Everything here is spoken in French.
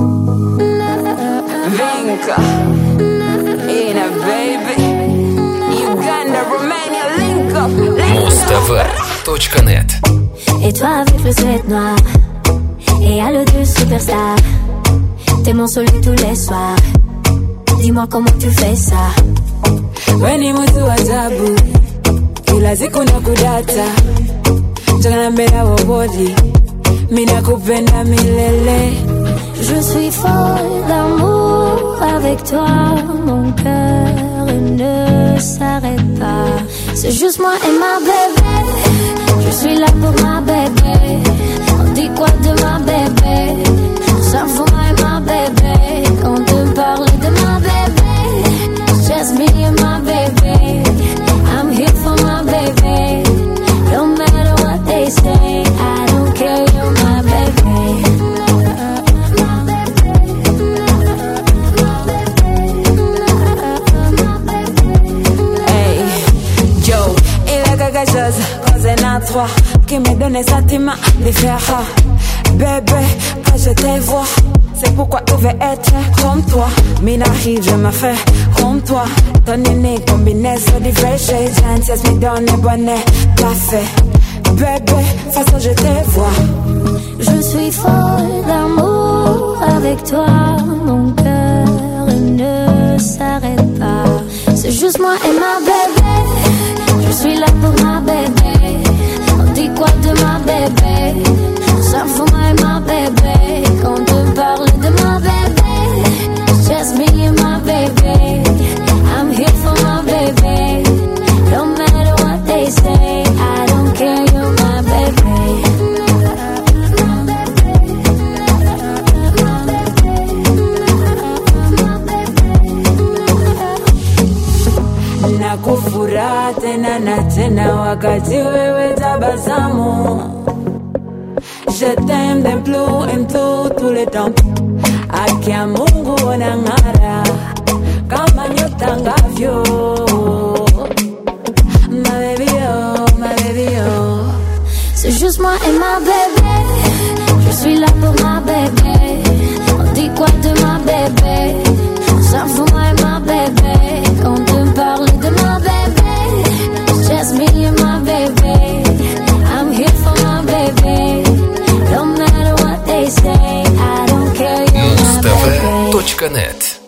Vinka, Ina baby, Uganda, Romania, link up. Moustafa.net. Et toi avec le sweat noir et à l'eau de superstar, t'es mon soleil tous les soirs. Dis-moi comment tu fais ça. Weni mtu ajabu, kila siku nakudata, jana mbele wa body, mina kupenda milele. Je suis folle d'amour avec toi, mon cœur ne s'arrête pas. C'est juste moi et ma bébé, je suis là pour ma bébé. On dit quoi de ma bébé? Ça vaut moi et ma bébé. On te parle de ma bébé, it's just me and my baby. I'm here for my baby. No matter what they say, I don't care, you're my baby. Cause à toi qui me donne les sentiments de faire bébé, quand je te vois, c'est pourquoi je veux être comme toi. Mina arrive, je me fais comme toi. Ton unique combinaison de vrais shades, chances me donne le bonnet café. Bébé, façon je te vois. Je suis folle d'amour avec toi, mon cœur ne s'arrête pas. C'est juste moi et ma bébé. Je suis là pour ma bébé. On dit quoi de ma bébé? Ça vaut moi et ma bébé. Quand on te parle de ma bébé, it's just me and my baby. I'm here for my baby. No matter what they say, I don't care, you're my baby. Nakufura tena na tena wakati wewe tabasamu. Je t'aime d'un plus en tout le temps. Akia Mungu onangara kama nyota ngavyo. Ma baby oh, ma baby oh. C'est juste moi et ma bébé. Je suis là pour ma bébé. On dit quoi de ma bébé? Ça vaut moi et ma bébé. Quand on te parle de ma bébé, it's just me and my baby. I'm here for my baby. No matter what they say, I don't care, you're my baby. Moustafa.net.